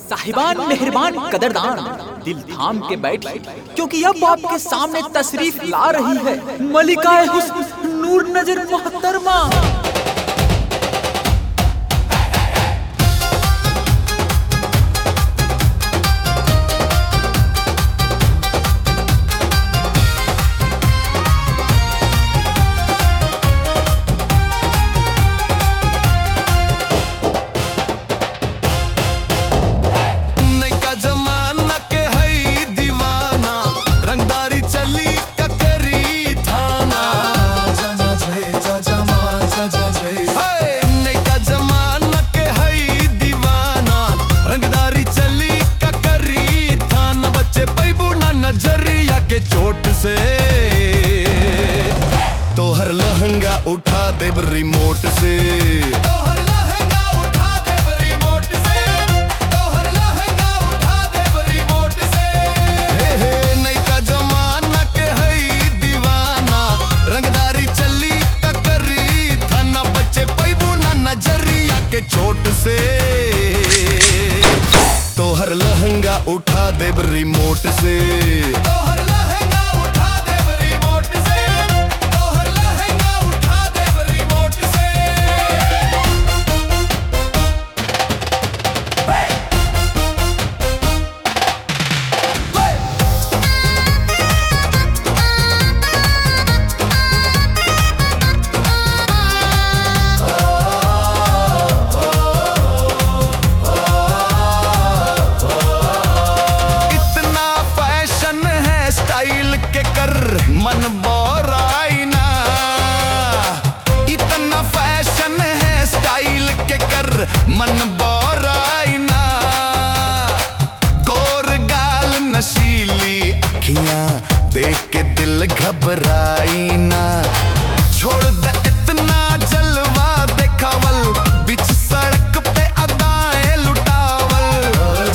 साहिबान मेहरबान कदरदान दिल थाम के बैठिए, क्योंकि अब आपके सामने तशरीफ ला रही है मलिकाए हुस्न नूर नजर मोहतरमा। चोट से तोहर लहंगा उठा दे रिमोट से, तोहर लहंगा उठा दे रिमोट से, तोहर लहंगा उठा दे रिमोट से। हे नैका जमाना के हई दीवाना, रंगदारी चली ककरी थाना, बच्चे पैबू ना नजरिया के चोट से। तोहर लहंगा उठा दे रिमोट से, मन बोराई ना। इतना फैशन है स्टाइल के कर मन बोराई ना। गोर गाल नशीली अखियां देख के दिल घबराई ना। छोड़ दे इतना जलवा देखावल, बीच सड़क पे अदाएं लुटावल।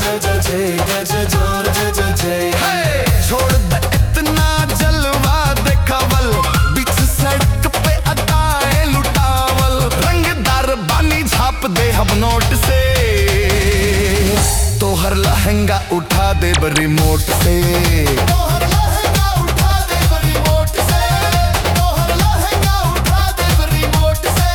छोड़ दे इतना जलवा देखावल, बीच सड़क पे अदाएं लुटावल। रंगदार बानी झाप दे हम नोट से, तोहर लहंगा उठा दे रिमोट से, तोहर लहंगा उठा दे रिमोट से, तोहर लहंगा उठा दे रिमोट से।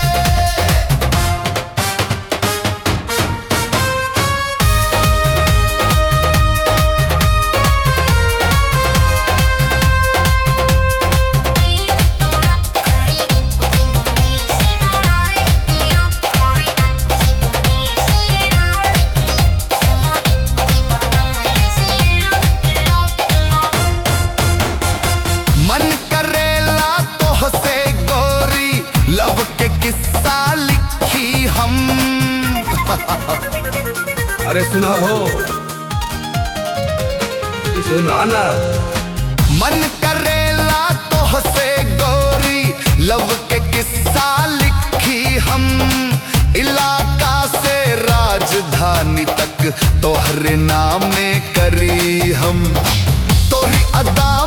मन करेला तो से गोरी लब के किस्सा लिखी हम। अरे सुना हो, सुनाना। मन करेला तो से गोरी लब के किस्सा लिखी हम। इलाका से राजधानी तक तोहरे नाम में करी हम। तोरी अदा